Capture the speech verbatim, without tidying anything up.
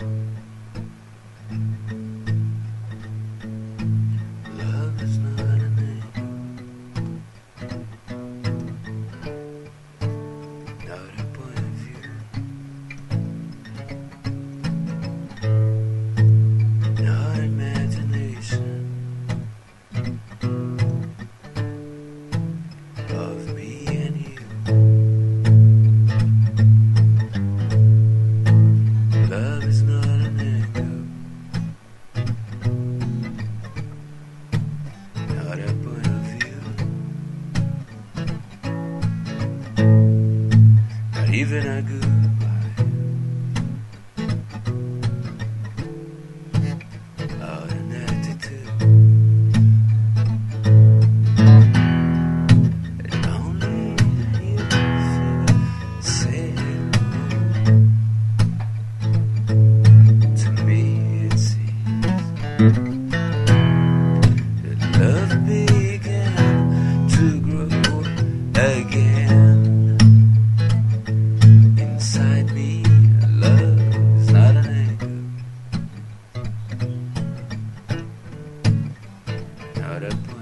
Love is not an angle, not a point of view, not imagination of me and you. Love is not an angle, not a point of view, not even a goodbye, not an attitude, and only you say hello. To me it seems that love began to grow again inside me. Love is not an angle, not a point.